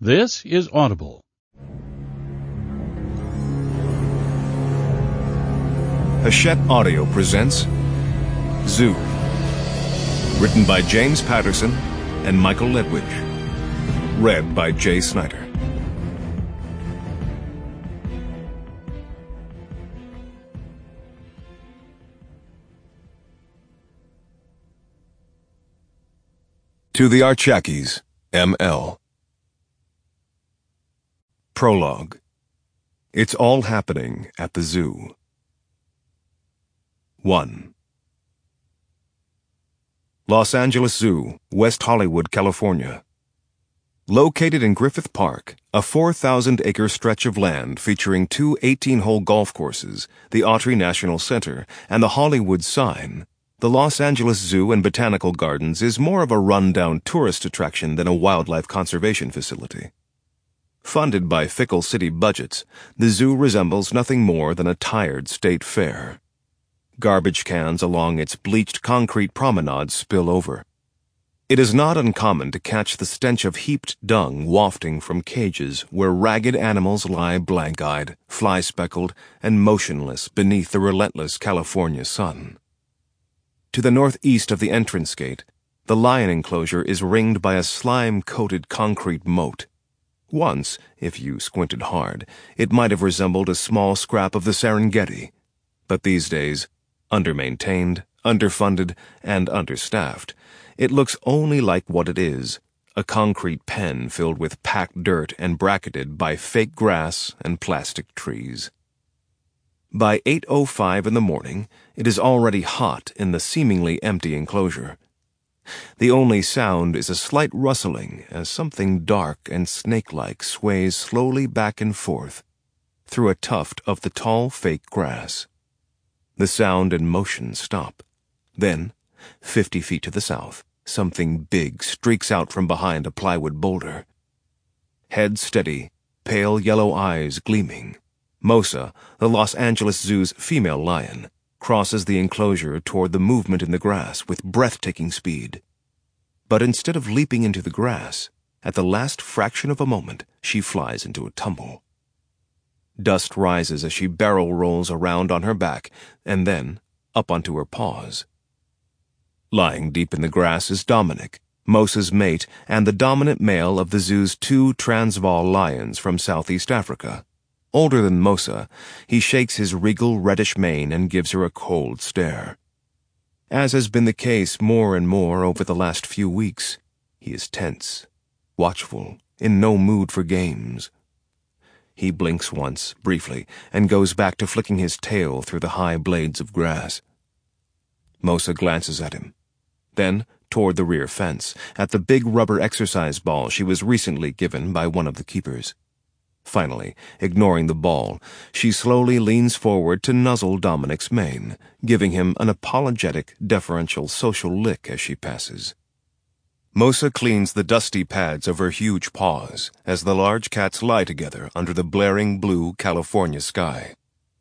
This is Audible. Hachette Audio presents Zoo, written by James Patterson and Michael Ledwidge, read by Jay Snyder. To the Archakis, M.L. Prologue. It's all happening at the zoo. 1. Los Angeles Zoo, West Hollywood, California. Located in Griffith Park, a 4,000-acre stretch of land featuring two 18-hole golf courses, the Autry National Center, and the Hollywood sign, the Los Angeles Zoo and Botanical Gardens is more of a run-down tourist attraction than a wildlife conservation facility. Funded by fickle city budgets, the zoo resembles nothing more than a tired state fair. Garbage cans along its bleached concrete promenades spill over. It is not uncommon to catch the stench of heaped dung wafting from cages where ragged animals lie blank-eyed, fly-speckled, and motionless beneath the relentless California sun. To the northeast of the entrance gate, the lion enclosure is ringed by a slime-coated concrete moat. Once, if you squinted hard, it might have resembled a small scrap of the Serengeti. But these days, under-maintained, underfunded, and understaffed, it looks only like what it is, a concrete pen filled with packed dirt and bracketed by fake grass and plastic trees. By 8:05 in the morning, it is already hot in the seemingly empty enclosure. The only sound is a slight rustling as something dark and snake-like sways slowly back and forth through a tuft of the tall fake grass. The sound and motion stop. Then, 50 feet to the south, something big streaks out from behind a plywood boulder. Head steady, pale yellow eyes gleaming, Mosa, the Los Angeles Zoo's female lion, crosses the enclosure toward the movement in the grass with breathtaking speed. But instead of leaping into the grass, at the last fraction of a moment, she flies into a tumble. Dust rises as she barrel rolls around on her back and then up onto her paws. Lying deep in the grass is Dominic, Mosa's mate and the dominant male of the zoo's two Transvaal lions from Southeast Africa. Older than Mosa, he shakes his regal reddish mane and gives her a cold stare. As has been the case more and more over the last few weeks, he is tense, watchful, in no mood for games. He blinks once, briefly, and goes back to flicking his tail through the high blades of grass. Mosa glances at him, then toward the rear fence, at the big rubber exercise ball she was recently given by one of the keepers. Finally, ignoring the ball, she slowly leans forward to nuzzle Dominic's mane, giving him an apologetic, deferential social lick as she passes. Mosa cleans the dusty pads of her huge paws as the large cats lie together under the blaring blue California sky.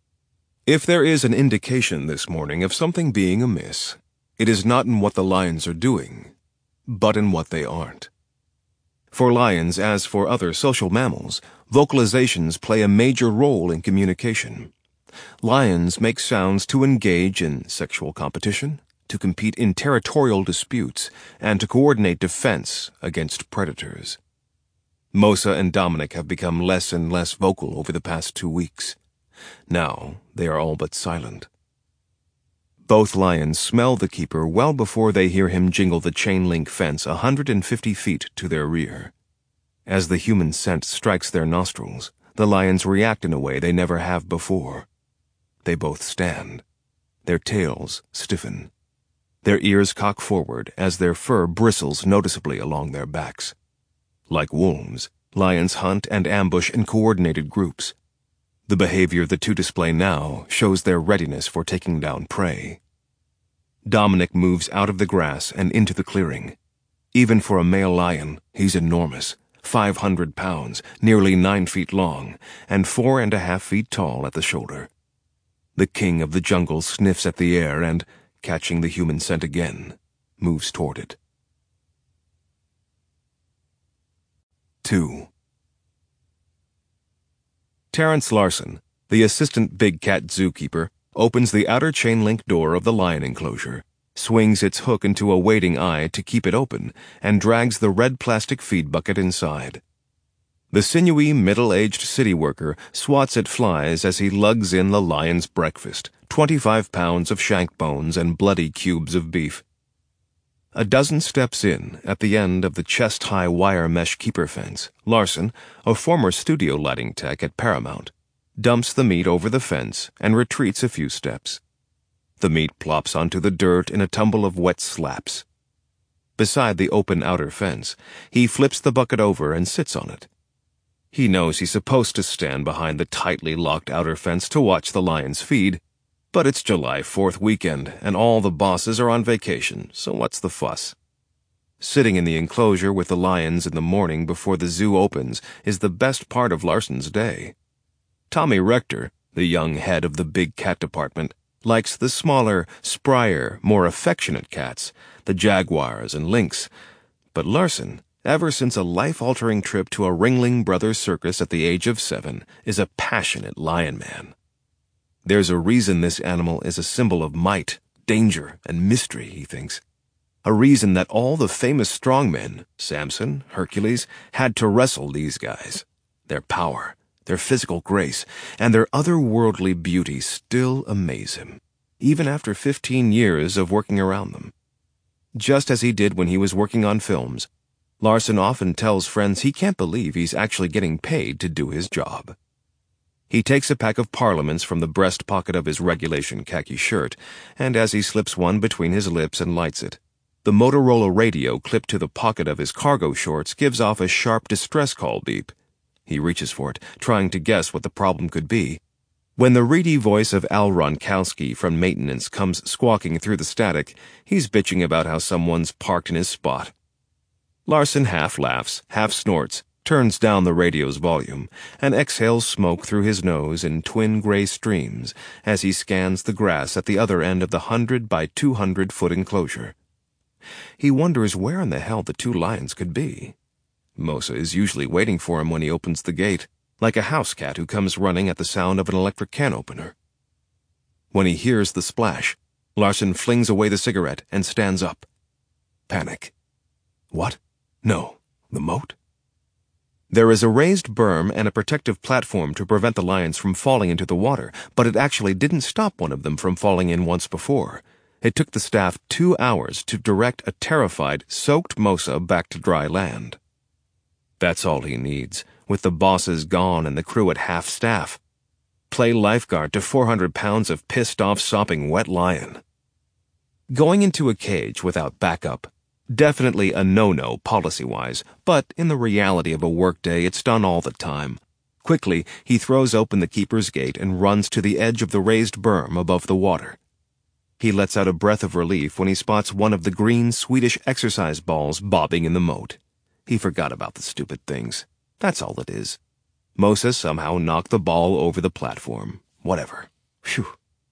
If there is an indication this morning of something being amiss, it is not in what the lions are doing, but in what they aren't. For lions, as for other social mammals, vocalizations play a major role in communication. Lions make sounds to engage in sexual competition, to compete in territorial disputes, and to coordinate defense against predators. Mosa and Dominic have become less and less vocal over the past 2 weeks. Now they are all but silent. Both lions smell the keeper well before they hear him jingle the chain-link fence 150 feet to their rear. As the human scent strikes their nostrils, the lions react in a way they never have before. They both stand. Their tails stiffen. Their ears cock forward as their fur bristles noticeably along their backs. Like wolves, lions hunt and ambush in coordinated groups. The behavior the two display now shows their readiness for taking down prey. Dominic moves out of the grass and into the clearing. Even for a male lion, he's enormous, 500 pounds, nearly 9 feet long, and 4.5 feet tall at the shoulder. The king of the jungle sniffs at the air and, catching the human scent again, moves toward it. 2. Terrence Larson, the assistant big cat zookeeper, opens the outer chain-link door of the lion enclosure, swings its hook into a waiting eye to keep it open, and drags the red plastic feed bucket inside. The sinewy, middle-aged city worker swats at flies as he lugs in the lion's breakfast, 25 pounds of shank bones and bloody cubes of beef. A dozen steps in, at the end of the chest-high wire mesh keeper fence, Larson, a former studio lighting tech at Paramount, dumps the meat over the fence and retreats a few steps. The meat plops onto the dirt in a tumble of wet slaps. Beside the open outer fence, he flips the bucket over and sits on it. He knows he's supposed to stand behind the tightly locked outer fence to watch the lions feed, but it's July 4th weekend, and all the bosses are on vacation, so what's the fuss? Sitting in the enclosure with the lions in the morning before the zoo opens is the best part of Larson's day. Tommy Rector, the young head of the big cat department, likes the smaller, sprier, more affectionate cats, the jaguars and lynx, but Larson, ever since a life-altering trip to a Ringling Brothers circus at the age of 7, is a passionate lion man. There's a reason this animal is a symbol of might, danger, and mystery, he thinks. A reason that all the famous strongmen, Samson, Hercules, had to wrestle these guys. Their power, their physical grace, and their otherworldly beauty still amaze him, even after 15 years of working around them. Just as he did when he was working on films, Larson often tells friends he can't believe he's actually getting paid to do his job. He takes a pack of Parliaments from the breast pocket of his regulation khaki shirt, and as he slips one between his lips and lights it, the Motorola radio clipped to the pocket of his cargo shorts gives off a sharp distress call beep. He reaches for it, trying to guess what the problem could be, when the reedy voice of Al Ronkowski from maintenance comes squawking through the static. He's bitching about how someone's parked in his spot. Larson half laughs, half snorts, turns down the radio's volume, and exhales smoke through his nose in twin gray streams as he scans the grass at the other end of the 100 by 200-foot enclosure. He wonders where in the hell the two lions could be. Mosa is usually waiting for him when he opens the gate, like a house cat who comes running at the sound of an electric can opener. When he hears the splash, Larson flings away the cigarette and stands up. Panic. What? No, the moat? There is a raised berm and a protective platform to prevent the lions from falling into the water, but it actually didn't stop one of them from falling in once before. It took the staff 2 hours to direct a terrified, soaked Mosa back to dry land. That's all he needs, with the bosses gone and the crew at half staff. Play lifeguard to 400 pounds of pissed-off, sopping wet lion. Going into a cage without backup, definitely a no-no policy-wise, but in the reality of a workday, it's done all the time. Quickly, he throws open the keeper's gate and runs to the edge of the raised berm above the water. He lets out a breath of relief when he spots one of the green Swedish exercise balls bobbing in the moat. He forgot about the stupid things. That's all it is. Mosa somehow knocked the ball over the platform. Whatever. Phew.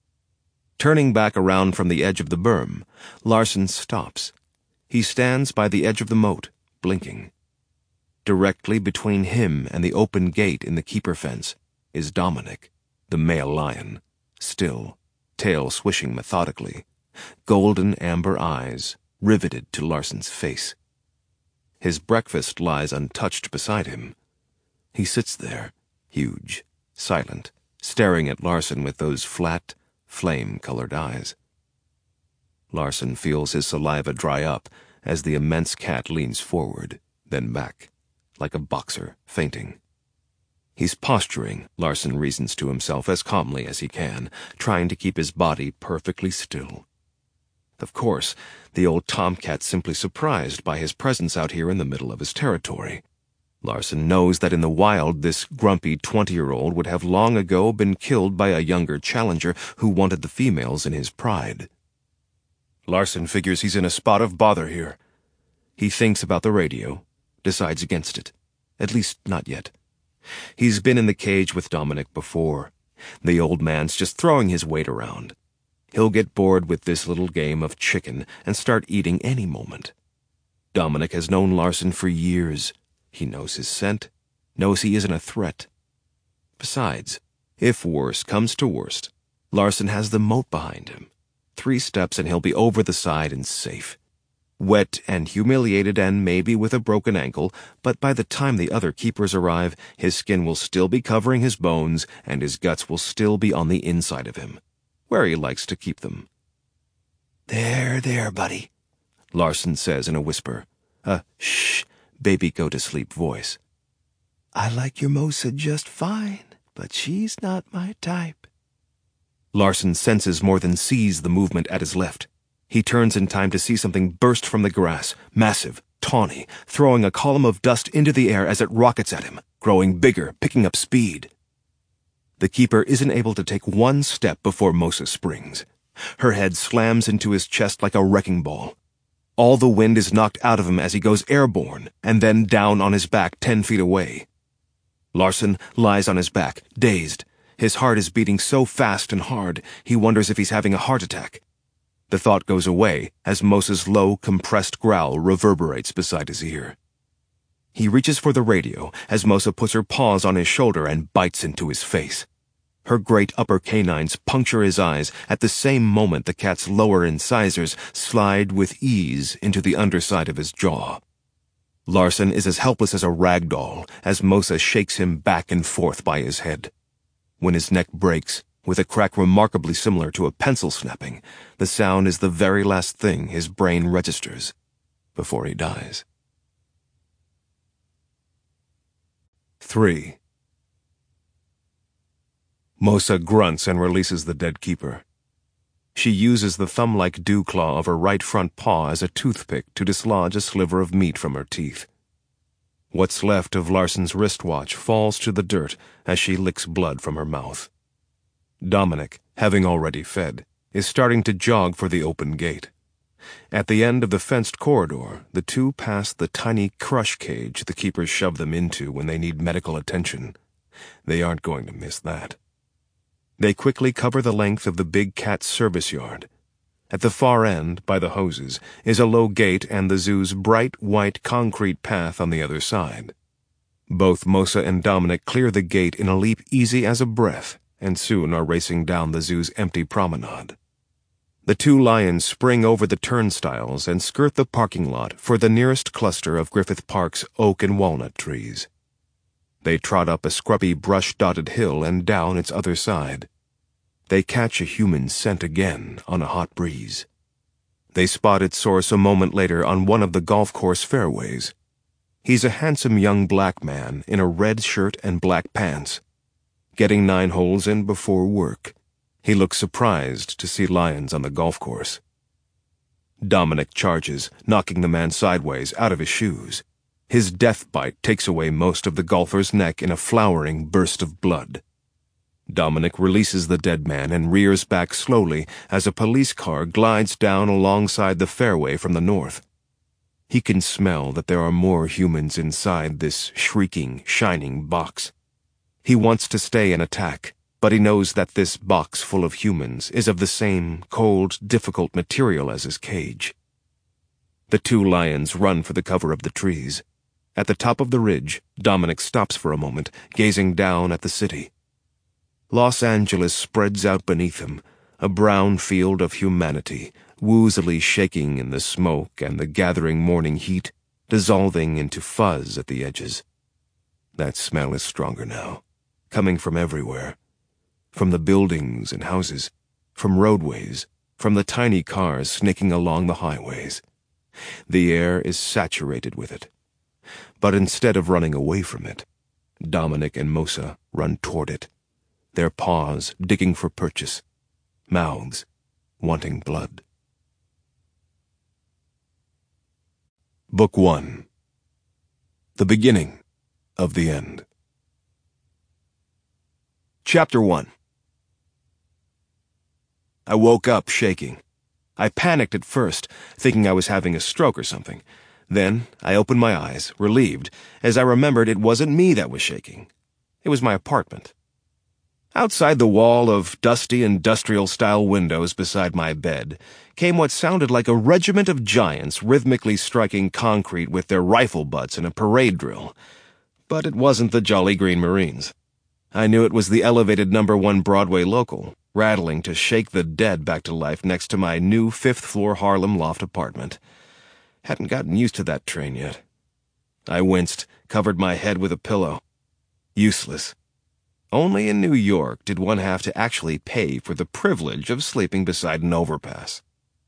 Turning back around from the edge of the berm, Larson stops. He stands by the edge of the moat, blinking. Directly between him and the open gate in the keeper fence is Dominic, the male lion, still, tail swishing methodically, golden amber eyes riveted to Larson's face. His breakfast lies untouched beside him. He sits there, huge, silent, staring at Larson with those flat, flame-colored eyes. Larson feels his saliva dry up as the immense cat leans forward, then back, like a boxer fainting. He's posturing, Larson reasons to himself as calmly as he can, trying to keep his body perfectly still. Of course, the old tomcat's simply surprised by his presence out here in the middle of his territory. Larson knows that in the wild this grumpy 20-year-old would have long ago been killed by a younger challenger who wanted the females in his pride. Larson figures he's in a spot of bother here. He thinks about the radio, decides against it. At least not yet. He's been in the cage with Dominic before. The old man's just throwing his weight around. He'll get bored with this little game of chicken and start eating any moment. Dominic has known Larson for years. He knows his scent, knows he isn't a threat. Besides, if worse comes to worst, Larson has the moat behind him. 3 steps and he'll be over the side and safe. Wet and humiliated and maybe with a broken ankle, but by the time the other keepers arrive, his skin will still be covering his bones and his guts will still be on the inside of him, where he likes to keep them. There, buddy, Larson says in a whisper, a shh, baby-go-to-sleep voice. I like your Mosa just fine, but she's not my type. Larson senses more than sees the movement at his left. He turns in time to see something burst from the grass, massive, tawny, throwing a column of dust into the air as it rockets at him, growing bigger, picking up speed. The keeper isn't able to take 1 step before Mosa springs. Her head slams into his chest like a wrecking ball. All the wind is knocked out of him as he goes airborne, and then down on his back 10 feet away. Larson lies on his back, dazed. His heart is beating so fast and hard, he wonders if he's having a heart attack. The thought goes away as Mosa's low, compressed growl reverberates beside his ear. He reaches for the radio as Mosa puts her paws on his shoulder and bites into his face. Her great upper canines puncture his eyes at the same moment the cat's lower incisors slide with ease into the underside of his jaw. Larson is as helpless as a rag doll as Mosa shakes him back and forth by his head. When his neck breaks, with a crack remarkably similar to a pencil snapping, the sound is the very last thing his brain registers before he dies. 3. Mosa grunts and releases the dead keeper. She uses the thumb-like dew claw of her right front paw as a toothpick to dislodge a sliver of meat from her teeth. What's left of Larson's wristwatch falls to the dirt as she licks blood from her mouth. Dominic, having already fed, is starting to jog for the open gate. At the end of the fenced corridor, the two pass the tiny crush cage the keepers shove them into when they need medical attention. They aren't going to miss that. They quickly cover the length of the big cat's service yard. At the far end, by the hoses, is a low gate and the zoo's bright white concrete path on the other side. Both Mosa and Dominic clear the gate in a leap easy as a breath, and soon are racing down the zoo's empty promenade. The 2 lions spring over the turnstiles and skirt the parking lot for the nearest cluster of Griffith Park's oak and walnut trees. They trot up a scrubby brush-dotted hill and down its other side. They catch a human scent again on a hot breeze. They spot its source a moment later on one of the golf course fairways. He's a handsome young black man in a red shirt and black pants. Getting 9 holes in before work, he looks surprised to see lions on the golf course. Dominic charges, knocking the man sideways out of his shoes. His death bite takes away most of the golfer's neck in a flowering burst of blood. Dominic releases the dead man and rears back slowly as a police car glides down alongside the fairway from the north. He can smell that there are more humans inside this shrieking, shining box. He wants to stay and attack, but he knows that this box full of humans is of the same cold, difficult material as his cage. The 2 lions run for the cover of the trees. At the top of the ridge, Dominic stops for a moment, gazing down at the city. Los Angeles spreads out beneath him, a brown field of humanity, woozily shaking in the smoke and the gathering morning heat, dissolving into fuzz at the edges. That smell is stronger now, coming from everywhere. From the buildings and houses, from roadways, from the tiny cars snaking along the highways. The air is saturated with it. But instead of running away from it, Dominic and Mosa run toward it, their paws digging for purchase, mouths wanting blood. Book 1. The Beginning of the End. Chapter 1. I woke up shaking. I panicked at first, thinking I was having a stroke or something. Then I opened my eyes, relieved, as I remembered it wasn't me that was shaking. It was my apartment. Outside the wall of dusty industrial-style windows beside my bed came what sounded like a regiment of giants rhythmically striking concrete with their rifle butts in a parade drill. But it wasn't the Jolly Green Marines. I knew it was the elevated #1 Broadway local, rattling to shake the dead back to life next to my new 5th-floor Harlem loft apartment. Hadn't gotten used to that train yet. I winced, covered my head with a pillow. Useless. Only in New York did one have to actually pay for the privilege of sleeping beside an overpass.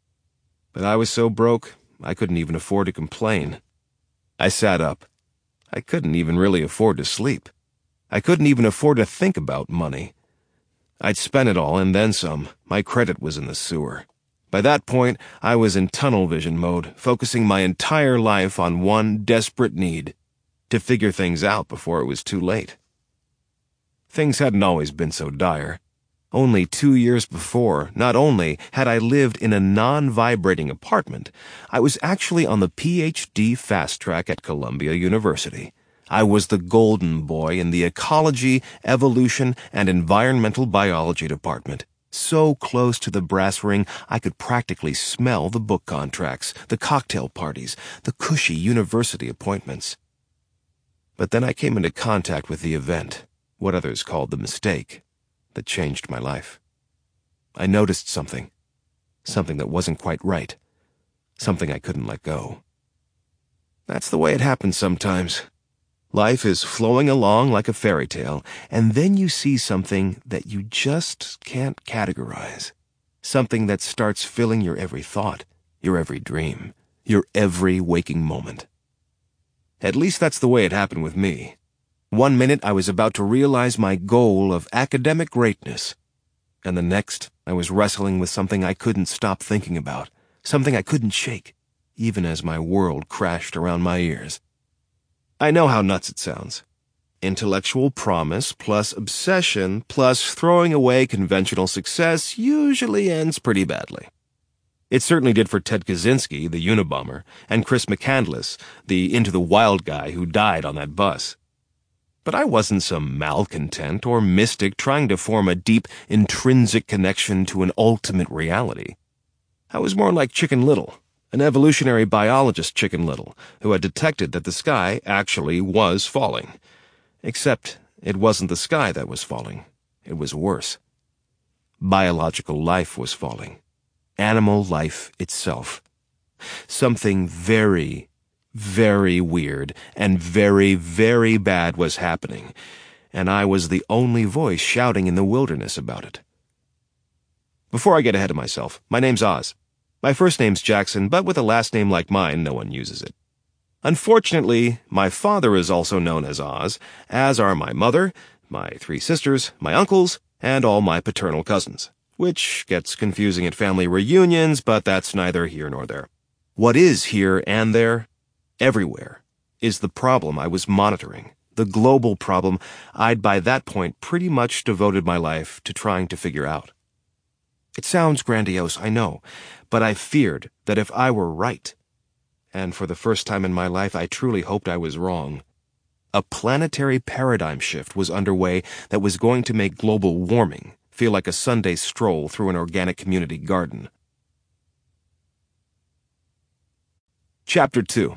But I was so broke, I couldn't even afford to complain. I sat up. I couldn't even really afford to sleep. I couldn't even afford to think about money. I'd spent it all and then some. My credit was in the sewer. By that point, I was in tunnel vision mode, focusing my entire life on one desperate need: to figure things out before it was too late. Things hadn't always been so dire. Only 2 years before, not only had I lived in a non-vibrating apartment, I was actually on the PhD fast track at Columbia University. I was the golden boy in the Ecology, Evolution, and Environmental Biology department, so close to the brass ring I could practically smell the book contracts, the cocktail parties, the cushy university appointments. But then I came into contact with the event, what others called the mistake, that changed my life. I noticed something that wasn't quite right, something I couldn't let go. That's the way it happens sometimes. Life is flowing along like a fairy tale, and then you see something that you just can't categorize. Something that starts filling your every thought, your every dream, your every waking moment. At least that's the way it happened with me. One minute I was about to realize my goal of academic greatness, and the next I was wrestling with something I couldn't stop thinking about, something I couldn't shake, even as my world crashed around my ears. I know how nuts it sounds. Intellectual promise plus obsession plus throwing away conventional success usually ends pretty badly. It certainly did for Ted Kaczynski, the Unabomber, and Chris McCandless, the Into the Wild guy who died on that bus. But I wasn't some malcontent or mystic trying to form a deep, intrinsic connection to an ultimate reality. I was more like Chicken Little, an evolutionary biologist Chicken Little, who had detected that the sky actually was falling. Except it wasn't the sky that was falling. It was worse. Biological life was falling. Animal life itself. Something very, very weird and very, very bad was happening, and I was the only voice shouting in the wilderness about it. Before I get ahead of myself, my name's Oz. My first name's Jackson, but with a last name like mine, no one uses it. Unfortunately, my father is also known as Oz, as are my mother, my 3 sisters, my uncles, and all my paternal cousins, which gets confusing at family reunions, but that's neither here nor there. What is here and there, everywhere, is the problem I was monitoring, the global problem I'd by that point pretty much devoted my life to trying to figure out. It sounds grandiose, I know, but I feared that if I were right, and for the first time in my life I truly hoped I was wrong, a planetary paradigm shift was underway that was going to make global warming feel like a Sunday stroll through an organic community garden. Chapter 2.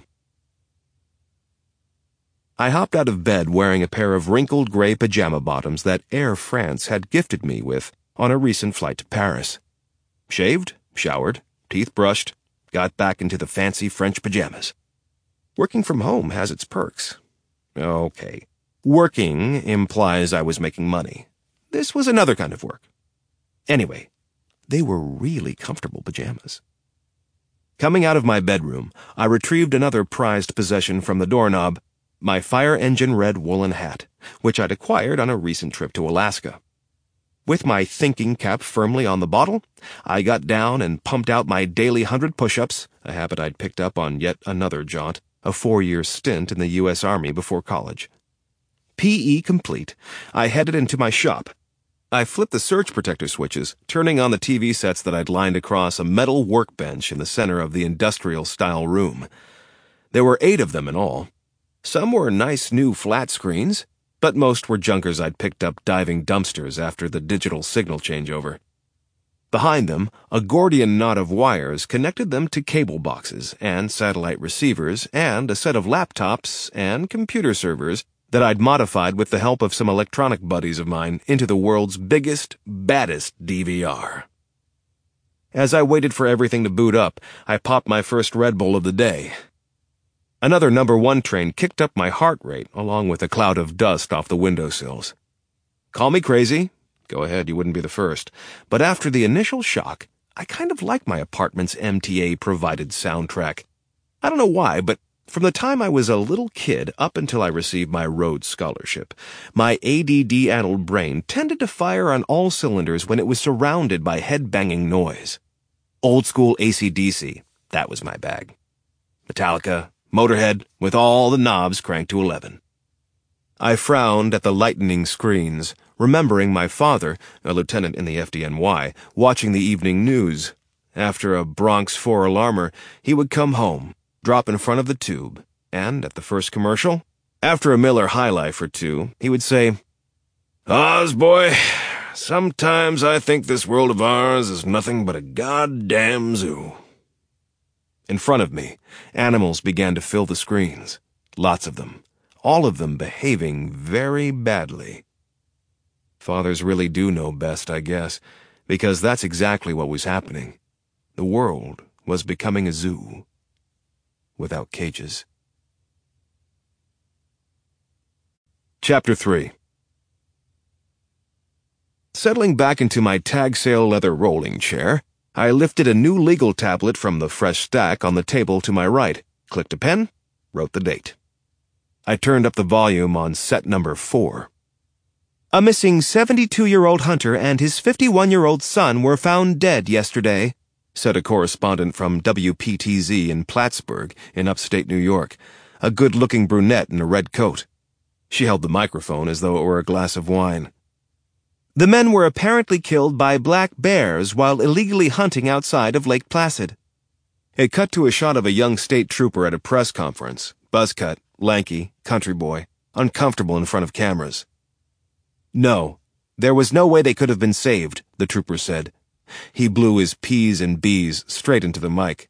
I hopped out of bed wearing a pair of wrinkled gray pajama bottoms that Air France had gifted me with on a recent flight to Paris. Shaved, showered, teeth brushed, got back into the fancy French pajamas. Working from home has its perks. Okay, working implies I was making money. This was another kind of work. Anyway, they were really comfortable pajamas. Coming out of my bedroom, I retrieved another prized possession from the doorknob, my fire engine red woolen hat, which I'd acquired on a recent trip to Alaska. With my thinking cap firmly on the bottle, I got down and pumped out my daily 100 push-ups, a habit I'd picked up on yet another jaunt, a 4-year stint in the U.S. Army before college. PE complete, I headed into my shop. I flipped the surge protector switches, turning on the TV sets that I'd lined across a metal workbench in the center of the industrial-style room. There were 8 of them in all. Some were nice new flat screens, but most were junkers I'd picked up diving dumpsters after the digital signal changeover. Behind them, a Gordian knot of wires connected them to cable boxes and satellite receivers and a set of laptops and computer servers that I'd modified with the help of some electronic buddies of mine into the world's biggest, baddest DVR. As I waited for everything to boot up, I popped my first Red Bull of the day. Another number 1 train kicked up my heart rate along with a cloud of dust off the windowsills. Call me crazy. Go ahead, you wouldn't be the first. But after the initial shock, I kind of like my apartment's MTA-provided soundtrack. I don't know why, but from the time I was a little kid up until I received my Rhodes Scholarship, my ADD-addled brain tended to fire on all cylinders when it was surrounded by head-banging noise. Old-school AC/DC, that was my bag. Metallica, Motorhead, with all the knobs cranked to 11. I frowned at the lightening screens, remembering my father, a lieutenant in the FDNY, watching the evening news. After a Bronx 4 alarmer, he would come home, drop in front of the tube, and at the first commercial, after a Miller High Life or two, he would say, "Oz, boy, sometimes I think this world of ours is nothing but a goddamn zoo." In front of me, animals began to fill the screens. Lots of them. All of them behaving very badly. Fathers really do know best, I guess, because that's exactly what was happening. The world was becoming a zoo. Without cages. Chapter 3. Settling back into my tag sale leather rolling chair, I lifted a new legal tablet from the fresh stack on the table to my right, clicked a pen, wrote the date. I turned up the volume on set number 4. A missing 72-year-old hunter and his 51-year-old son were found dead yesterday, said a correspondent from WPTZ in Plattsburgh in upstate New York, a good-looking brunette in a red coat. She held the microphone as though it were a glass of wine. The men were apparently killed by black bears while illegally hunting outside of Lake Placid. It cut to a shot of a young state trooper at a press conference, buzzcut, lanky, country boy, uncomfortable in front of cameras. "No, there was no way they could have been saved," the trooper said. He blew his P's and B's straight into the mic.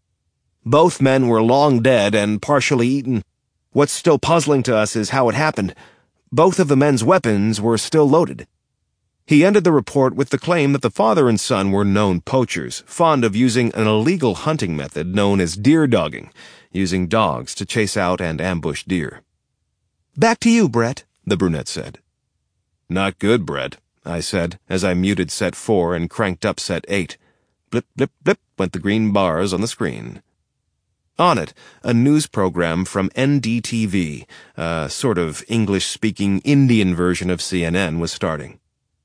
"Both men were long dead and partially eaten. What's still puzzling to us is how it happened. Both of the men's weapons were still loaded." He ended the report with the claim that the father and son were known poachers, fond of using an illegal hunting method known as deer dogging, using dogs to chase out and ambush deer. "Back to you, Brett," the brunette said. "Not good, Brett," I said, as I muted set 4 and cranked up set 8. Blip, blip, blip went the green bars on the screen. On it, a news program from NDTV, a sort of English-speaking Indian version of CNN, was starting.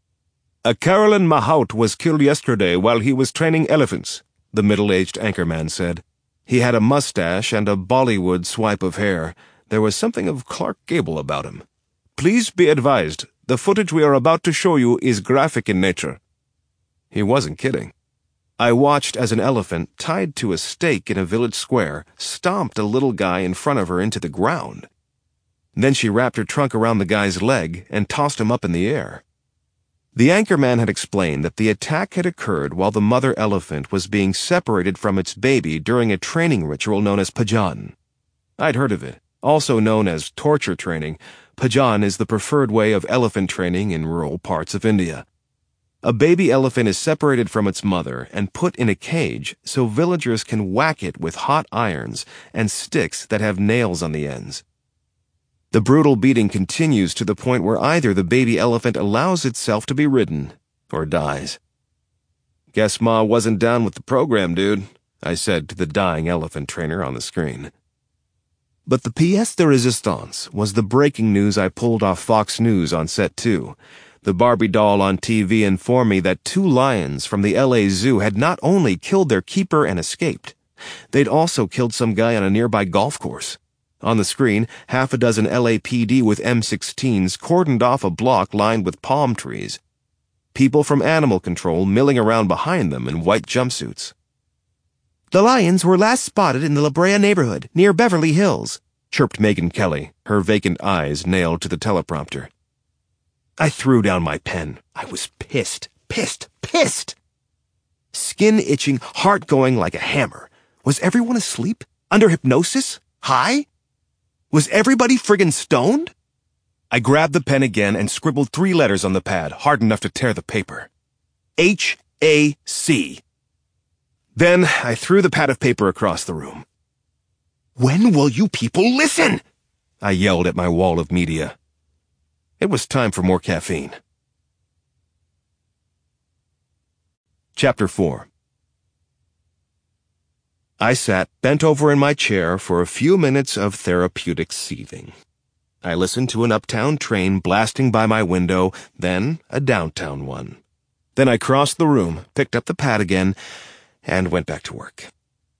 "A Carolyn Mahout was killed yesterday while he was training elephants," the middle-aged anchorman said. He had a mustache and a Bollywood swipe of hair. There was something of Clark Gable about him. "Please be advised, the footage we are about to show you is graphic in nature." He wasn't kidding. I watched as an elephant, tied to a stake in a village square, stomped a little guy in front of her into the ground. Then she wrapped her trunk around the guy's leg and tossed him up in the air. The anchorman had explained that the attack had occurred while the mother elephant was being separated from its baby during a training ritual known as Pajan. I'd heard of it. Also known as torture training, Pajan is the preferred way of elephant training in rural parts of India. A baby elephant is separated from its mother and put in a cage so villagers can whack it with hot irons and sticks that have nails on the ends. The brutal beating continues to the point where either the baby elephant allows itself to be ridden or dies. "Guess Ma wasn't down with the program, dude," I said to the dying elephant trainer on the screen. But the pièce de résistance was the breaking news I pulled off Fox News on set 2. The Barbie doll on TV informed me that 2 lions from the LA Zoo had not only killed their keeper and escaped, they'd also killed some guy on a nearby golf course. On the screen, half a dozen LAPD with M16s cordoned off a block lined with palm trees. People from animal control milling around behind them in white jumpsuits. "The lions were last spotted in the La Brea neighborhood, near Beverly Hills," chirped Megan Kelly, her vacant eyes nailed to the teleprompter. I threw down my pen. I was pissed. Skin itching, heart going like a hammer. Was everyone asleep? Under hypnosis? High? Was everybody friggin' stoned? I grabbed the pen again and scribbled 3 letters on the pad, hard enough to tear the paper. H-A-C. Then I threw the pad of paper across the room. "When will you people listen?" I yelled at my wall of media. It was time for more caffeine. Chapter 4. I sat bent over in my chair for a few minutes of therapeutic seething. I listened to an uptown train blasting by my window, then a downtown one. Then I crossed the room, picked up the pad again, and went back to work.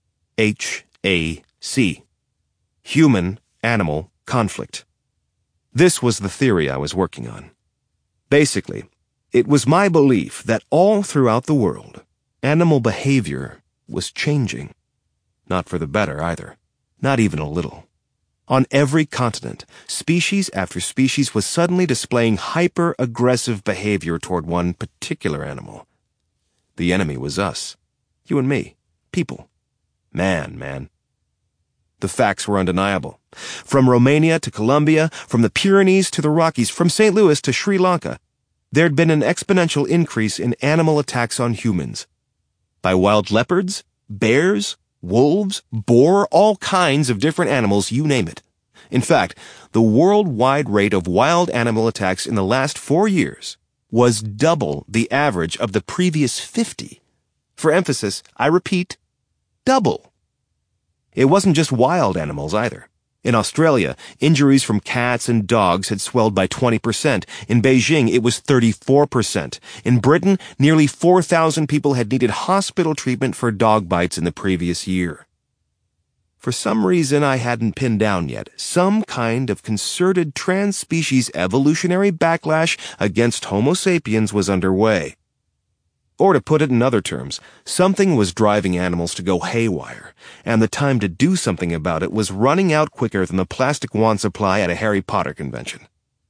H-A-C. Human-animal conflict. This was the theory I was working on. Basically, it was my belief that all throughout the world, animal behavior was changing. Not for the better either, not even a little. On every continent, species after species was suddenly displaying hyper-aggressive behavior toward one particular animal. The enemy was us. You and me. People. Man. The facts were undeniable. From Romania to Colombia, from the Pyrenees to the Rockies, from St. Louis to Sri Lanka, there'd been an exponential increase in animal attacks on humans. By wild leopards, bears, wolves, boar, all kinds of different animals, you name it. In fact, the worldwide rate of wild animal attacks in the last 4 years was double the average of the previous 50. For emphasis, I repeat, double. It wasn't just wild animals either. In Australia, injuries from cats and dogs had swelled by 20%. In Beijing, it was 34%. In Britain, nearly 4,000 people had needed hospital treatment for dog bites in the previous year. For some reason I hadn't pinned down yet, some kind of concerted trans-species evolutionary backlash against Homo sapiens was underway. Or to put it in other terms, something was driving animals to go haywire, and the time to do something about it was running out quicker than the plastic wand supply at a Harry Potter convention.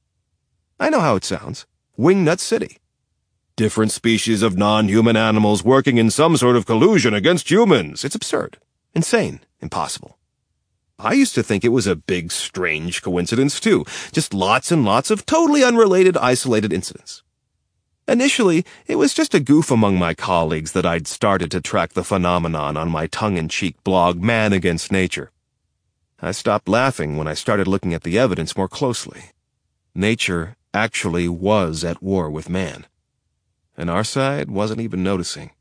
I know how it sounds. Wingnut City. Different species of non-human animals working in some sort of collusion against humans. It's absurd. Insane. Impossible. I used to think it was a big, strange coincidence, too. Just lots and lots of totally unrelated, isolated incidents. Initially, it was just a goof among my colleagues that I'd started to track the phenomenon on my tongue-in-cheek blog, Man Against Nature. I stopped laughing when I started looking at the evidence more closely. Nature actually was at war with man. And our side wasn't even noticing.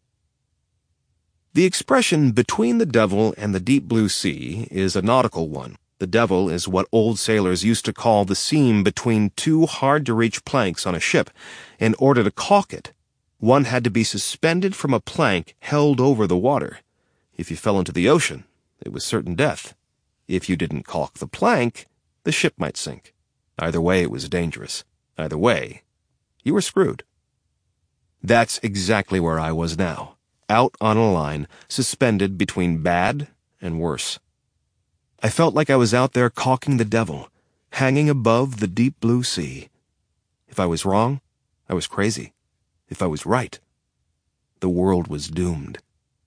The expression between the devil and the deep blue sea is a nautical one. The devil is what old sailors used to call the seam between 2 hard-to-reach planks on a ship. In order to caulk it, one had to be suspended from a plank held over the water. If you fell into the ocean, it was certain death. If you didn't caulk the plank, the ship might sink. Either way, it was dangerous. Either way, you were screwed. That's exactly where I was now, out on a line, suspended between bad and worse. I felt like I was out there caulking the devil, hanging above the deep blue sea. If I was wrong, I was crazy. If I was right, the world was doomed.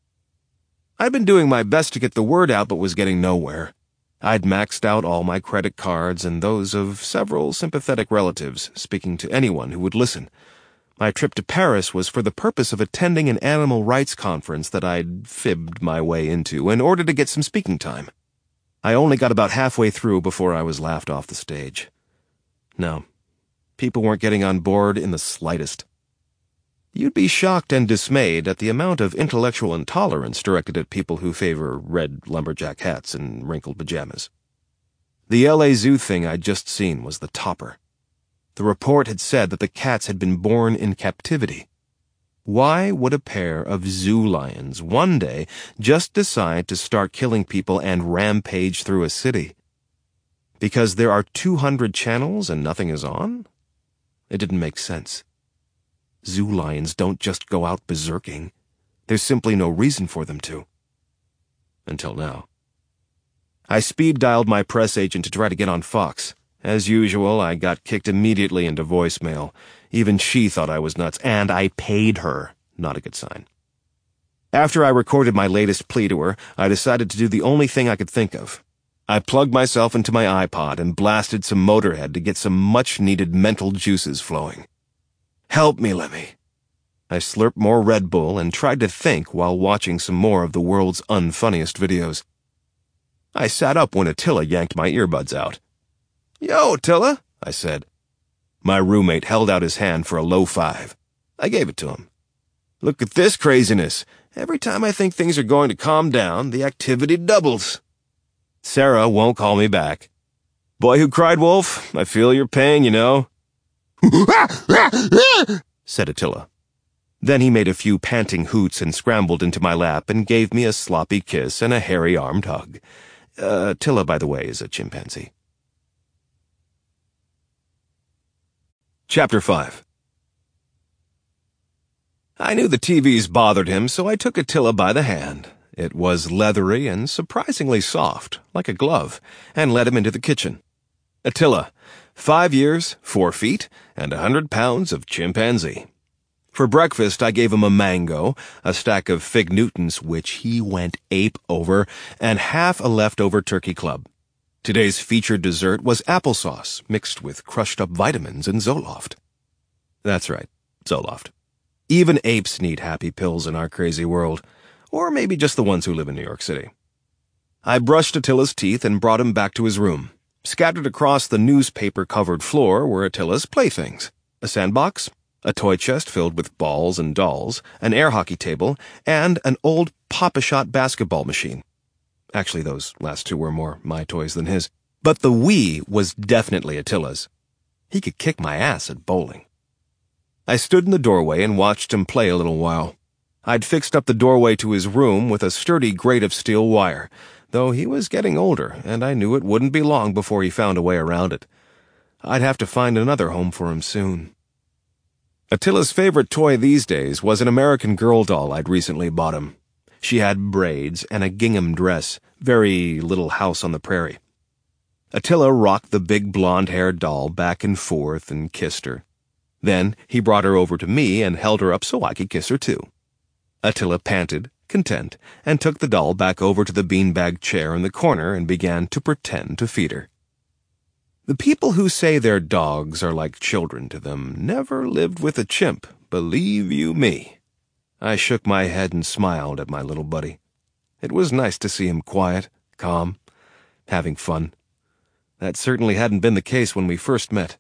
I'd been doing my best to get the word out, but was getting nowhere. I'd maxed out all my credit cards and those of several sympathetic relatives, speaking to anyone who would listen. My trip to Paris was for the purpose of attending an animal rights conference that I'd fibbed my way into in order to get some speaking time. I only got about halfway through before I was laughed off the stage. No, people weren't getting on board in the slightest. You'd be shocked and dismayed at the amount of intellectual intolerance directed at people who favor red lumberjack hats and wrinkled pajamas. The LA Zoo thing I'd just seen was the topper. The report had said that the cats had been born in captivity. Why would a pair of zoo lions one day just decide to start killing people and rampage through a city? Because there are 200 channels and nothing is on? It didn't make sense. Zoo lions don't just go out berserking. There's simply no reason for them to. Until now. I speed-dialed my press agent to try to get on Fox. As usual, I got kicked immediately into voicemail. Even she thought I was nuts, and I paid her. Not a good sign. After I recorded my latest plea to her, I decided to do the only thing I could think of. I plugged myself into my iPod and blasted some Motorhead to get some much-needed mental juices flowing. Help me, Lemmy. I slurped more Red Bull and tried to think while watching some more of the world's unfunniest videos. I sat up when Attila yanked my earbuds out. "Yo, Attila," I said. My roommate held out his hand for a low five. I gave it to him. "Look at this craziness. Every time I think things are going to calm down, the activity doubles." Sarah won't call me back. "Boy who cried wolf, I feel your pain, you know," said Attila. Then he made a few panting hoots and scrambled into my lap and gave me a sloppy kiss and a hairy-armed hug. Attila, by the way, is a chimpanzee. Chapter 5. I knew the TVs bothered him, so I took Attila by the hand. It was leathery and surprisingly soft, like a glove, and led him into the kitchen. Attila, 5 years, 4 feet, and 100 pounds of chimpanzee. For breakfast, I gave him a mango, a stack of Fig Newtons, which he went ape over, and half a leftover turkey club. Today's featured dessert was applesauce mixed with crushed-up vitamins and Zoloft. That's right, Zoloft. Even apes need happy pills in our crazy world, or maybe just the ones who live in New York City. I brushed Attila's teeth and brought him back to his room. Scattered across the newspaper-covered floor were Attila's playthings: a sandbox, a toy chest filled with balls and dolls, an air hockey table, and an old Pop-A-Shot basketball machine. Actually, those last two were more my toys than his. But the Wii was definitely Attila's. He could kick my ass at bowling. I stood in the doorway and watched him play a little while. I'd fixed up the doorway to his room with a sturdy grate of steel wire, though he was getting older, and I knew it wouldn't be long before he found a way around it. I'd have to find another home for him soon. Attila's favorite toy these days was an American Girl doll I'd recently bought him. She had braids and a gingham dress, very Little House on the Prairie. Attila rocked the big blonde-haired doll back and forth and kissed her. Then he brought her over to me and held her up so I could kiss her too. Attila panted, content, and took the doll back over to the beanbag chair in the corner and began to pretend to feed her. The people who say their dogs are like children to them never lived with a chimp, believe you me. I shook my head and smiled at my little buddy. It was nice to see him quiet, calm, having fun. That certainly hadn't been the case when we first met.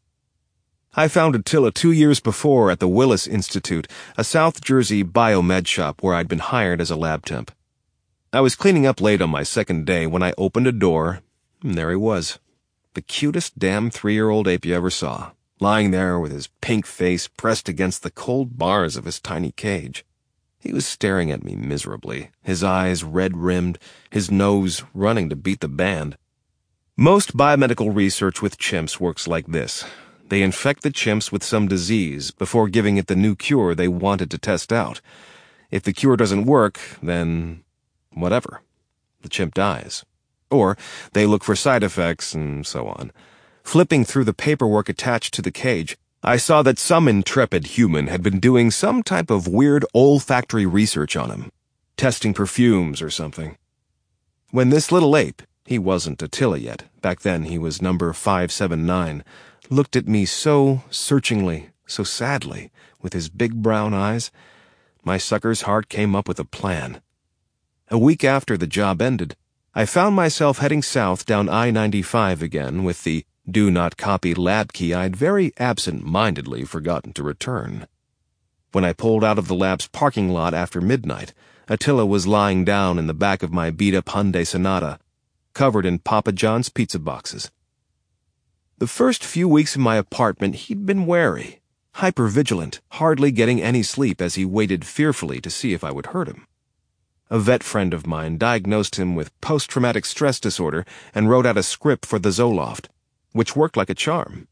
I found Attila 2 years before at the Willis Institute, a South Jersey biomed shop where I'd been hired as a lab temp. I was cleaning up late on my second day when I opened a door, and there he was. The cutest damn 3-year-old ape you ever saw, lying there with his pink face pressed against the cold bars of his tiny cage. He was staring at me miserably, his eyes red-rimmed, his nose running to beat the band. Most biomedical research with chimps works like this. They infect the chimps with some disease before giving it the new cure they wanted to test out. If the cure doesn't work, then whatever. The chimp dies. Or they look for side effects and so on. Flipping through the paperwork attached to the cage, I saw that some intrepid human had been doing some type of weird olfactory research on him, testing perfumes or something. When this little ape, he wasn't Attila yet, back then he was number 579, looked at me so searchingly, so sadly, with his big brown eyes, my sucker's heart came up with a plan. A week after the job ended, I found myself heading south down I-95 again with the do-not-copy lab key I'd very absent-mindedly forgotten to return. When I pulled out of the lab's parking lot after midnight, Attila was lying down in the back of my beat-up Hyundai Sonata, covered in Papa John's pizza boxes. The first few weeks in my apartment, he'd been wary, hyper-vigilant, hardly getting any sleep as he waited fearfully to see if I would hurt him. A vet friend of mine diagnosed him with post-traumatic stress disorder and wrote out a script for the Zoloft, which worked like a charm.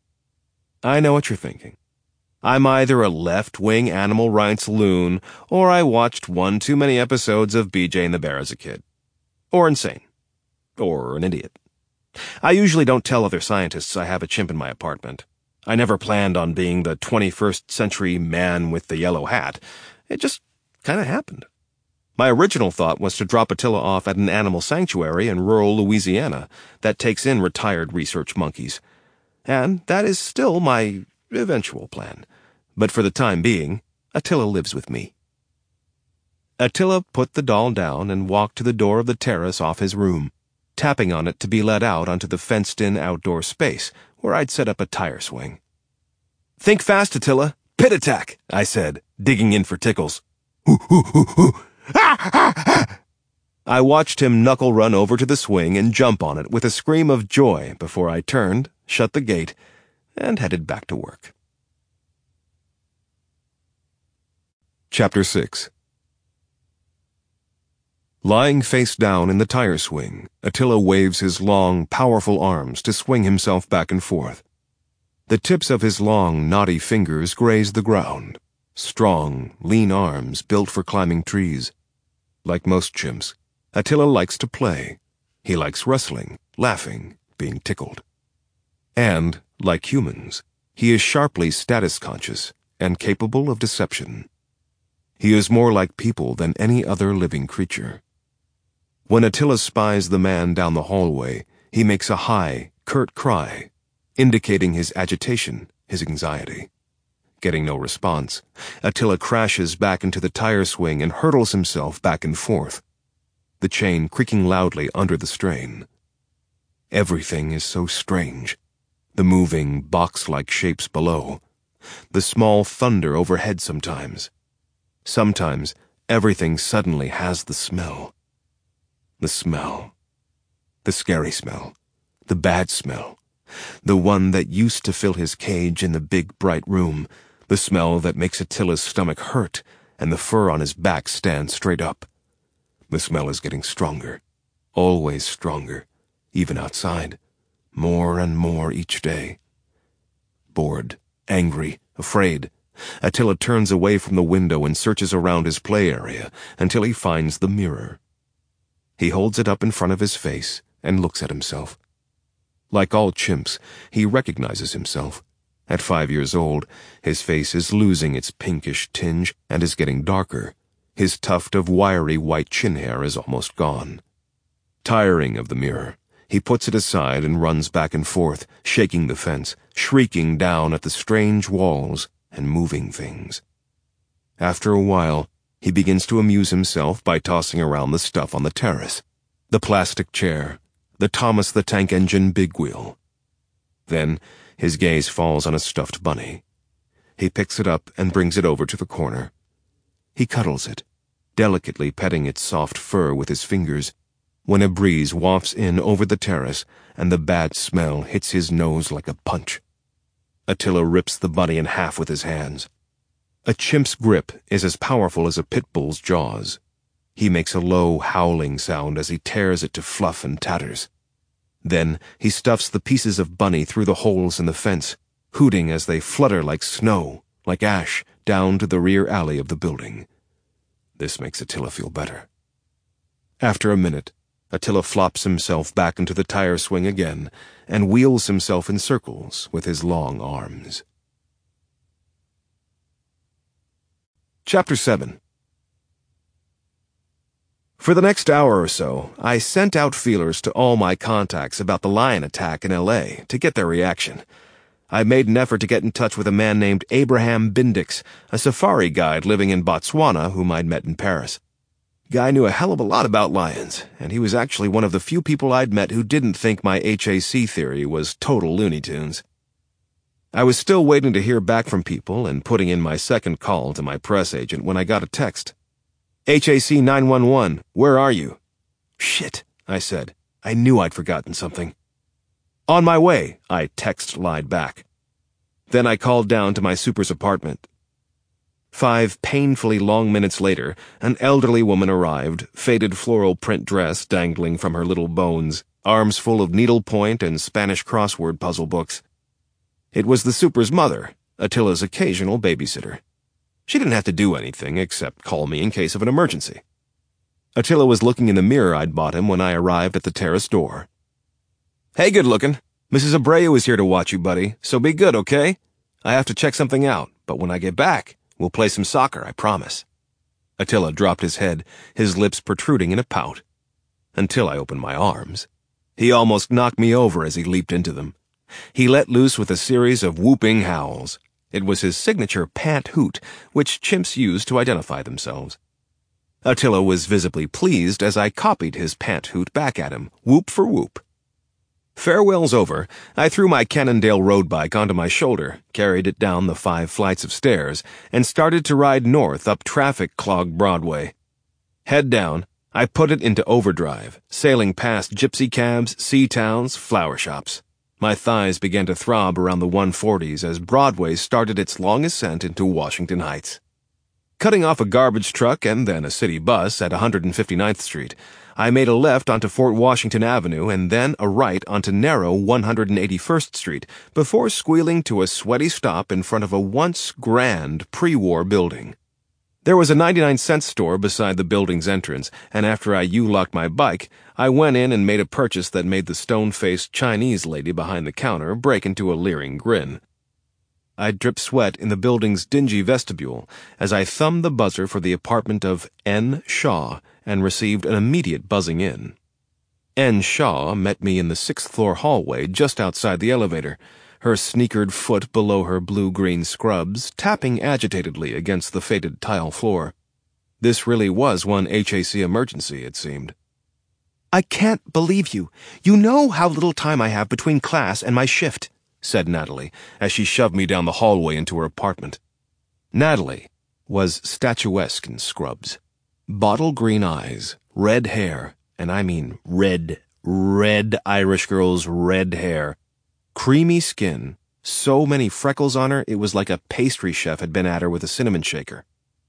I know what you're thinking. I'm either a left-wing animal rights loon, or I watched one too many episodes of BJ and the Bear as a kid. Or insane. Or an idiot. I usually don't tell other scientists I have a chimp in my apartment. I never planned on being the 21st century man with the yellow hat. It just kind of happened. My original thought was to drop Attila off at an animal sanctuary in rural Louisiana that takes in retired research monkeys. And that is still my eventual plan. But for the time being, Attila lives with me. Attila put the doll down and walked to the door of the terrace off his room, tapping on it to be let out onto the fenced-in outdoor space where I'd set up a tire swing. "Think fast, Attila. Pit attack," I said, digging in for tickles. I watched him knuckle run over to the swing and jump on it with a scream of joy before I turned, shut the gate, and headed back to work. Chapter 6. Lying face down in the tire swing, Attila waves his long, powerful arms to swing himself back and forth. The tips of his long, knotty fingers graze the ground. Strong, lean arms built for climbing trees. Like most chimps, Attila likes to play. He likes wrestling, laughing, being tickled. And, like humans, he is sharply status-conscious and capable of deception. He is more like people than any other living creature. When Attila spies the man down the hallway, he makes a high, curt cry, indicating his agitation, his anxiety. Getting no response, Attila crashes back into the tire swing and hurtles himself back and forth, the chain creaking loudly under the strain. Everything is so strange. The moving, box-like shapes below. The small thunder overhead sometimes. Sometimes, everything suddenly has the smell. The smell. The scary smell. The bad smell. The one that used to fill his cage in the big, bright room. The smell that makes Attila's stomach hurt and the fur on his back stand straight up. The smell is getting stronger. Always stronger. Even outside. More and more each day. Bored, angry, afraid, Attila turns away from the window and searches around his play area until he finds the mirror. He holds it up in front of his face and looks at himself. Like all chimps, he recognizes himself. At 5 years old, his face is losing its pinkish tinge and is getting darker. His tuft of wiry white chin hair is almost gone. Tiring of the mirror, he puts it aside and runs back and forth, shaking the fence, shrieking down at the strange walls and moving things. After a while, he begins to amuse himself by tossing around the stuff on the terrace. The plastic chair, the Thomas the Tank Engine big wheel. Then, his gaze falls on a stuffed bunny. He picks it up and brings it over to the corner. He cuddles it, delicately petting its soft fur with his fingers, when a breeze wafts in over the terrace and the bad smell hits his nose like a punch. Attila rips the bunny in half with his hands. A chimp's grip is as powerful as a pit bull's jaws. He makes a low, howling sound as he tears it to fluff and tatters. Then he stuffs the pieces of bunny through the holes in the fence, hooting as they flutter like snow, like ash, down to the rear alley of the building. This makes Attila feel better. After a minute, Attila flops himself back into the tire swing again and wheels himself in circles with his long arms. Chapter 7. For the next hour or so, I sent out feelers to all my contacts about the lion attack in L.A. to get their reaction. I made an effort to get in touch with a man named Abraham Bindix, a safari guide living in Botswana whom I'd met in Paris. Guy knew a hell of a lot about lions, and he was actually one of the few people I'd met who didn't think my HAC theory was total Looney Tunes. I was still waiting to hear back from people and putting in my second call to my press agent when I got a text. "HAC 911, where are you?" "Shit," I said. I knew I'd forgotten something. "On my way," I text-lied back. Then I called down to my super's apartment. 5 painfully long minutes later, an elderly woman arrived, faded floral print dress dangling from her little bones, arms full of needlepoint and Spanish crossword puzzle books. It was the super's mother, Attila's occasional babysitter. She didn't have to do anything except call me in case of an emergency. Attila was looking in the mirror I'd bought him when I arrived at the terrace door. "Hey, good-looking. Mrs. Abreu is here to watch you, buddy, so be good, okay? I have to check something out, but when I get back, we'll play some soccer, I promise." Attila dropped his head, his lips protruding in a pout. Until I opened my arms. He almost knocked me over as he leaped into them. He let loose with a series of whooping howls. It was his signature pant hoot, which chimps use to identify themselves. Attila was visibly pleased as I copied his pant hoot back at him, whoop for whoop. Farewells over, I threw my Cannondale road bike onto my shoulder, carried it down the 5 flights of stairs, and started to ride north up traffic-clogged Broadway. Head down, I put it into overdrive, sailing past gypsy cabs, sea towns, flower shops. My thighs began to throb around the 140s as Broadway started its long ascent into Washington Heights. Cutting off a garbage truck and then a city bus at 159th Street, I made a left onto Fort Washington Avenue and then a right onto narrow 181st Street before squealing to a sweaty stop in front of a once grand pre-war building. There was a 99-cent store beside the building's entrance, and after I U-locked my bike, I went in and made a purchase that made the stone-faced Chinese lady behind the counter break into a leering grin. I dripped sweat in the building's dingy vestibule as I thumbed the buzzer for the apartment of N. Shaw and received an immediate buzzing in. N. Shaw met me in the 6th-floor hallway just outside the elevator, her sneakered foot below her blue-green scrubs, tapping agitatedly against the faded tile floor. This really was one HAC emergency, it seemed. I can't believe you. You know how little time I have between class and my shift, said Natalie, as she shoved me down the hallway into her apartment. Natalie was statuesque in scrubs. Bottle green eyes, red hair, and I mean red Irish girl's red hair. Creamy skin, so many freckles on her it was like a pastry chef had been at her with a cinnamon shaker.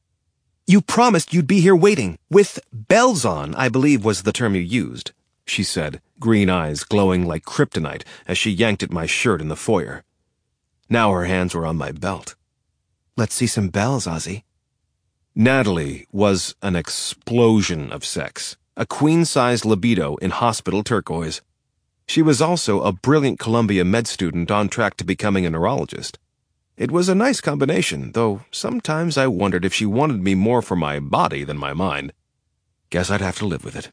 You promised you'd be here waiting, with bells on, I believe was the term you used, she said, green eyes glowing like kryptonite as she yanked at my shirt in the foyer. Now her hands were on my belt. Let's see some bells, Ozzy. Natalie was an explosion of sex, a queen-sized libido in hospital turquoise. She was also a brilliant Columbia med student on track to becoming a neurologist. It was a nice combination, though sometimes I wondered if she wanted me more for my body than my mind. Guess I'd have to live with it.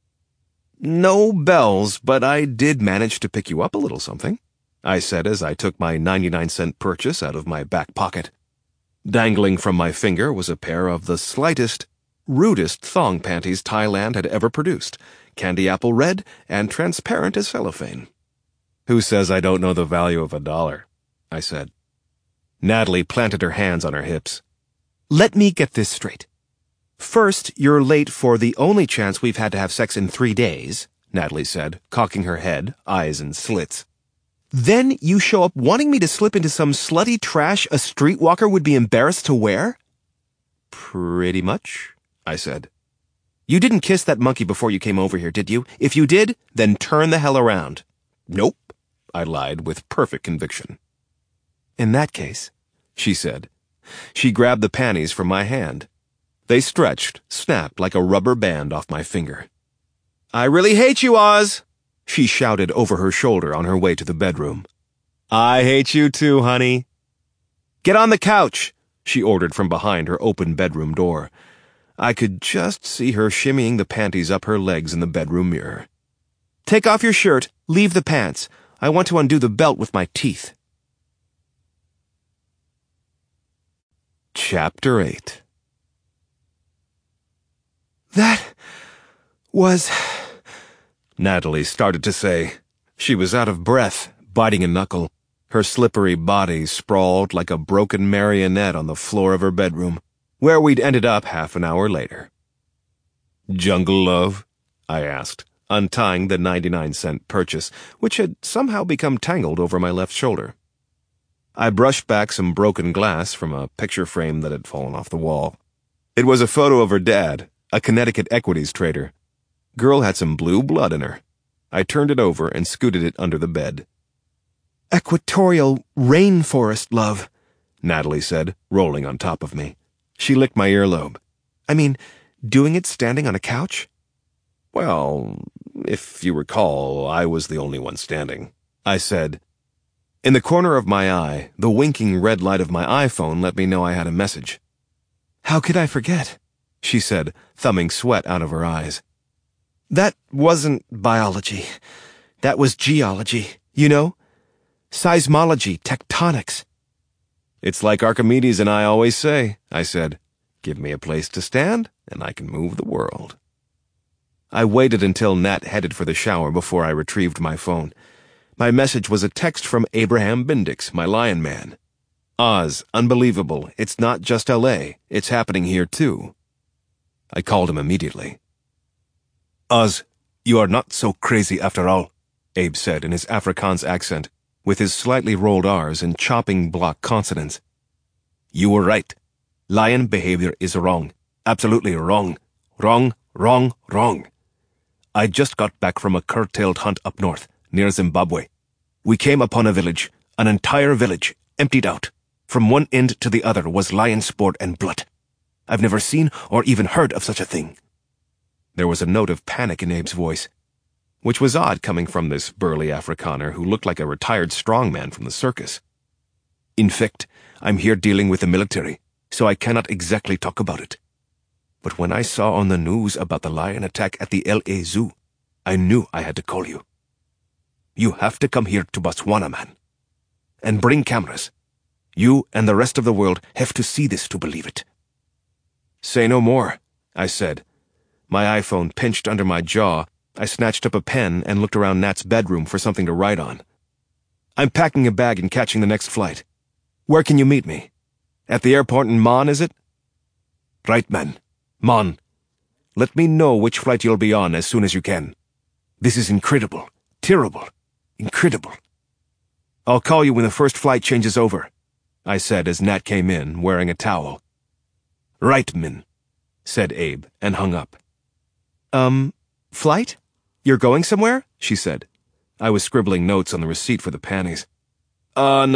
No bells, but I did manage to pick you up a little something, I said as I took my 99-cent purchase out of my back pocket. Dangling from my finger was a pair of the slightest, rudest thong panties Thailand had ever produced, candy apple red and transparent as cellophane. Who says I don't know the value of $1? I said. Natalie planted her hands on her hips. Let me get this straight. First, you're late for the only chance we've had to have sex in 3 days, Natalie said, cocking her head, eyes in slits. Then you show up wanting me to slip into some slutty trash a streetwalker would be embarrassed to wear? Pretty much, I said. You didn't kiss that monkey before you came over here, did you? If you did, then turn the hell around. Nope, I lied with perfect conviction. In that case, she said. She grabbed the panties from my hand. They stretched, snapped like a rubber band off my finger. I really hate you, Oz, she shouted over her shoulder on her way to the bedroom. I hate you too, honey. Get on the couch, she ordered from behind her open bedroom door. I could just see her shimmying the panties up her legs in the bedroom mirror. Take off your shirt, leave the pants. I want to undo the belt with my teeth. Chapter 8. That was... Natalie started to say. She was out of breath, biting a knuckle. Her slippery body sprawled like a broken marionette on the floor of her bedroom, where we'd ended up half an hour later. Jungle love? I asked, untying the 99-cent purchase, which had somehow become tangled over my left shoulder. I brushed back some broken glass from a picture frame that had fallen off the wall. It was a photo of her dad, a Connecticut equities trader. Girl had some blue blood in her. I turned it over and scooted it under the bed. Equatorial rainforest love, Natalie said, rolling on top of me. She licked my earlobe. I mean, doing it standing on a couch? Well, if you recall, I was the only one standing, I said. In the corner of my eye, the winking red light of my iPhone let me know I had a message. How could I forget? she said, thumbing sweat out of her eyes. That wasn't biology. That was geology, you know? Seismology, tectonics. It's like Archimedes and I always say, I said. Give me a place to stand, and I can move the world. I waited until Nat headed for the shower before I retrieved my phone. My message was a text from Abraham Bendix, my lion man. Oz, unbelievable. It's not just L.A. It's happening here, too. I called him immediately. Oz, you are not so crazy after all, Abe said in his Afrikaans accent, with his slightly rolled R's and chopping block consonants. You were right. Lion behavior is wrong. Absolutely wrong. Wrong, wrong, wrong. I just got back from a curtailed hunt up north, near Zimbabwe. We came upon a village, an entire village, emptied out. From one end to the other was lion sport and blood. I've never seen or even heard of such a thing. There was a note of panic in Abe's voice, which was odd coming from this burly Afrikaner who looked like a retired strongman from the circus. In fact, I'm here dealing with the military, so I cannot exactly talk about it. But when I saw on the news about the lion attack at the L.A. Zoo, I knew I had to call you. You have to come here to Botswana, man. And bring cameras. You and the rest of the world have to see this to believe it. Say no more, I said. My iPhone pinched under my jaw. I snatched up a pen and looked around Nat's bedroom for something to write on. I'm packing a bag and catching the next flight. Where can you meet me? At the airport in Mon, is it? Right, man. Mon. Let me know which flight you'll be on as soon as you can. This is incredible. Terrible. Incredible. I'll call you when the first flight changes over, I said as Nat came in, wearing a towel. Right, Min, said Abe, and hung up. Flight? You're going somewhere? She said. I was scribbling notes on the receipt for the panties. On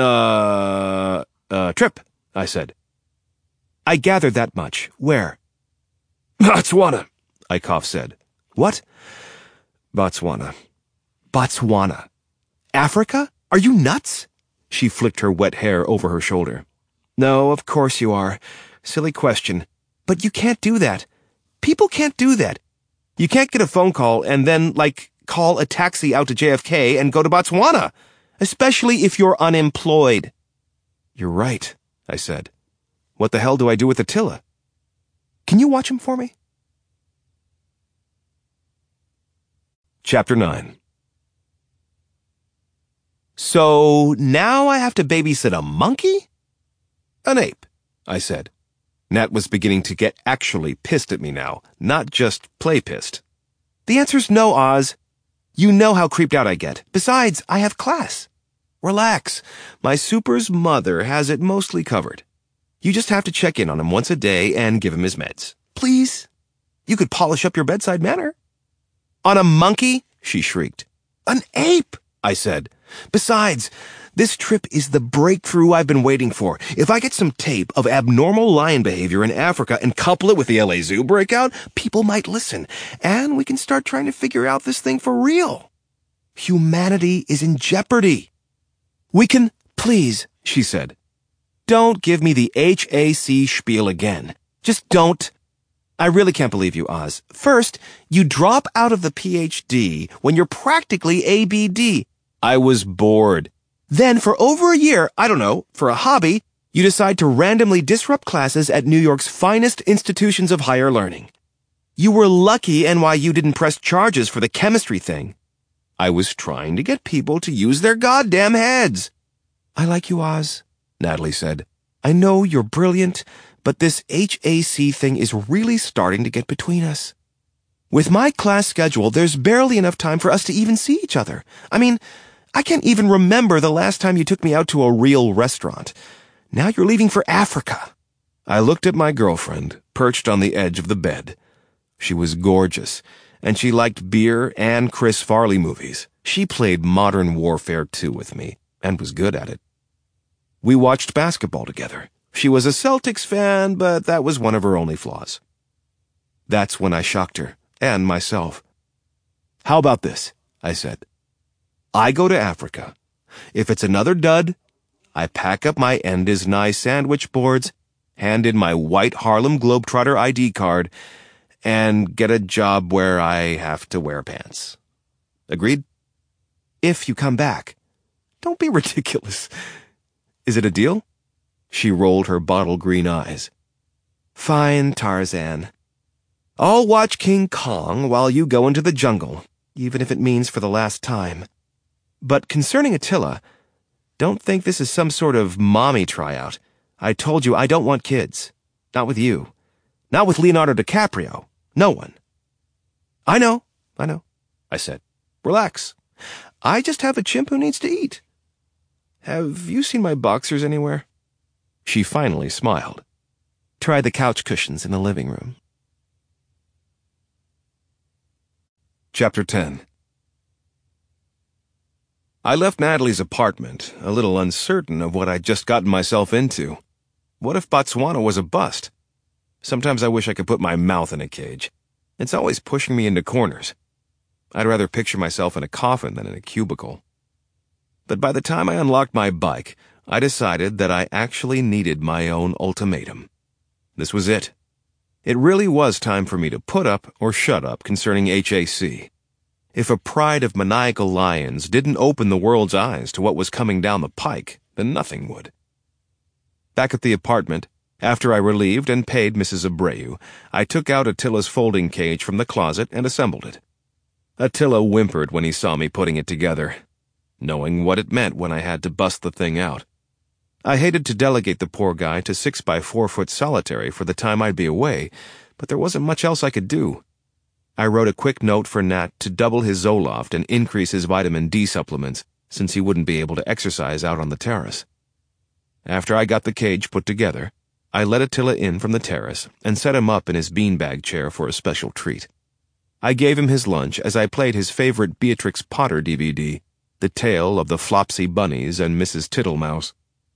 a trip, I said. I gathered that much. Where? Botswana, Eichhoff said. What? Botswana. Botswana. Africa? Are you nuts? She flicked her wet hair over her shoulder. No, of course you are. Silly question. But you can't do that. People can't do that. You can't get a phone call and then, call a taxi out to JFK and go to Botswana. Especially if you're unemployed. You're right, I said. What the hell do I do with Attila? Can you watch him for me? Chapter 9. So now I have to babysit a monkey? An ape, I said. Nat was beginning to get actually pissed at me now, not just play pissed. The answer's no, Oz. You know how creeped out I get. Besides, I have class. Relax. My super's mother has it mostly covered. You just have to check in on him once a day and give him his meds. Please? You could polish up your bedside manner. On a monkey? She shrieked. An ape, I said. Besides, this trip is the breakthrough I've been waiting for. If I get some tape of abnormal lion behavior in Africa and couple it with the LA Zoo breakout, people might listen, and we can start trying to figure out this thing for real. Humanity is in jeopardy. We can, please, she said. Don't give me the HAC spiel again. Just don't. I really can't believe you, Oz. First, you drop out of the PhD when you're practically ABD. I was bored. Then, for over a year, I don't know, for a hobby, you decide to randomly disrupt classes at New York's finest institutions of higher learning. You were lucky NYU didn't press charges for the chemistry thing. I was trying to get people to use their goddamn heads. I like you, Oz, Natalie said. I know you're brilliant, but this HAC thing is really starting to get between us. With my class schedule, there's barely enough time for us to even see each other. I mean, I can't even remember the last time you took me out to a real restaurant. Now you're leaving for Africa. I looked at my girlfriend, perched on the edge of the bed. She was gorgeous, and she liked beer and Chris Farley movies. She played Modern Warfare 2 with me, and was good at it. We watched basketball together. She was a Celtics fan, but that was one of her only flaws. That's when I shocked her, and myself. How about this? I said. I go to Africa. If it's another dud, I pack up my End is Nice sandwich boards, hand in my white Harlem Globetrotter ID card, and get a job where I have to wear pants. Agreed? If you come back. Don't be ridiculous. Is it a deal? She rolled her bottle green eyes. Fine, Tarzan. I'll watch King Kong while you go into the jungle, even if it means for the last time. But concerning Attila, don't think this is some sort of mommy tryout. I told you I don't want kids. Not with you. Not with Leonardo DiCaprio. No one. I know, I said. Relax. I just have a chimp who needs to eat. Have you seen my boxers anywhere? She finally smiled. Try the couch cushions in the living room. Chapter 10. I left Natalie's apartment, a little uncertain of what I'd just gotten myself into. What if Botswana was a bust? Sometimes I wish I could put my mouth in a cage. It's always pushing me into corners. I'd rather picture myself in a coffin than in a cubicle. But by the time I unlocked my bike, I decided that I actually needed my own ultimatum. This was it. It really was time for me to put up or shut up concerning HAC. If a pride of maniacal lions didn't open the world's eyes to what was coming down the pike, then nothing would. Back at the apartment, after I relieved and paid Mrs. Abreu, I took out Attila's folding cage from the closet and assembled it. Attila whimpered when he saw me putting it together, knowing what it meant when I had to bust the thing out. I hated to delegate the poor guy to 6x4-foot solitary for the time I'd be away, but there wasn't much else I could do. I wrote a quick note for Nat to double his Zoloft and increase his vitamin D supplements, since he wouldn't be able to exercise out on the terrace. After I got the cage put together, I let Attila in from the terrace and set him up in his beanbag chair for a special treat. I gave him his lunch as I played his favorite Beatrix Potter DVD, The Tale of the Flopsy Bunnies and Mrs. Tittlemouse.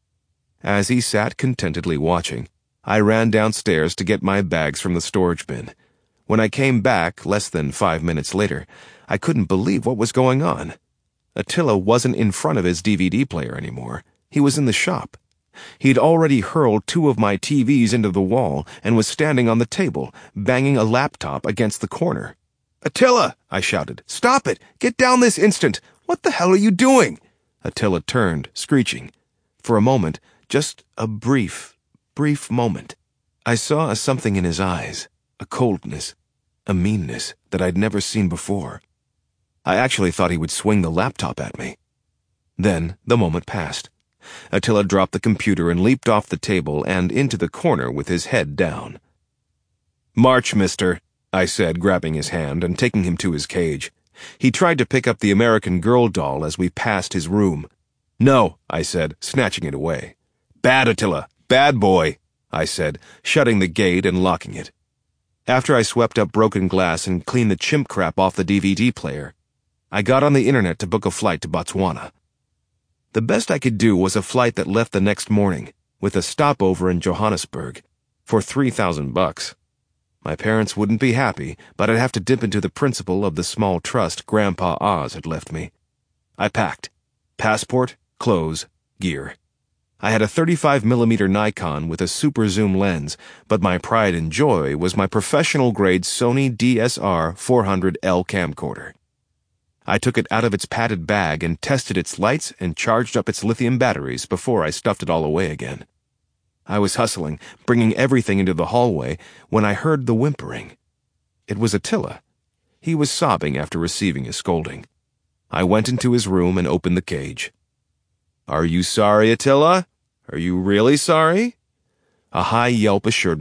As he sat contentedly watching, I ran downstairs to get my bags from the storage bin. When I came back, less than 5 minutes later, I couldn't believe what was going on. Attila wasn't in front of his DVD player anymore. He was in the shop. He'd already hurled 2 of my TVs into the wall and was standing on the table, banging a laptop against the corner. "Attila!" I shouted. "Stop it! Get down this instant! What the hell are you doing?" Attila turned, screeching. For a moment, just a brief moment, I saw a something in his eyes, a coldness, a meanness that I'd never seen before. I actually thought he would swing the laptop at me. Then the moment passed. Attila dropped the computer and leaped off the table and into the corner with his head down. "March, mister," I said, grabbing his hand and taking him to his cage. He tried to pick up the American Girl doll as we passed his room. "No," I said, snatching it away. "Bad, Attila. Bad boy," I said, shutting the gate and locking it. After I swept up broken glass and cleaned the chimp crap off the DVD player, I got on the internet to book a flight to Botswana. The best I could do was a flight that left the next morning, with a stopover in Johannesburg, for $3,000. My parents wouldn't be happy, but I'd have to dip into the principal of the small trust Grandpa Oz had left me. I packed. Passport, clothes, gear. I had a 35mm Nikon with a super zoom lens, but my pride and joy was my professional-grade Sony DSR 400L camcorder. I took it out of its padded bag and tested its lights and charged up its lithium batteries before I stuffed it all away again. I was hustling, bringing everything into the hallway, when I heard the whimpering. It was Attila. He was sobbing after receiving his scolding. I went into his room and opened the cage. "Are you sorry, Attila? Are you really sorry?" A high yelp assured